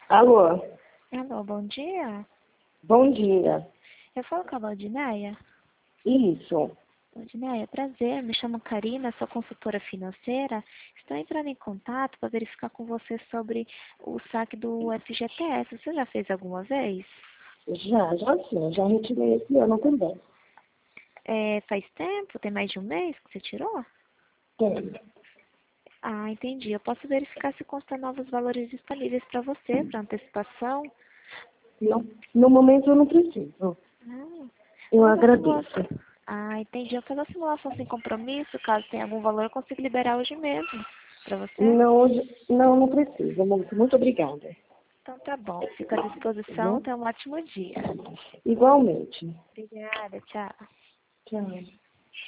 Alô, Alô, bom dia. bom dia. Eu falo com a Valdineia. Isso. Valdineia, prazer. Me chamo Karina, sou consultora financeira. Estou entrando em contato para verificar com você sobre o saque do FGTS. Você já fez alguma vez? Já sim, já retirei esse ano também. Faz tempo? Tem mais de um mês que você tirou? Tem. Ah, entendi. Eu posso verificar se constam novos valores disponíveis para você, para antecipação? Não, no momento eu não preciso. Ah, Eu vou fazer a agradeço. simulação. Ah, entendi. Eu vou fazer a simulação sem compromisso. Caso tenha algum valor, eu consigo liberar hoje mesmo para você. Não preciso. Muito obrigada. Então tá bom. Fico à Tá disposição. bom? Tenha um ótimo dia. Igualmente. Obrigada. Tchau. Tchau.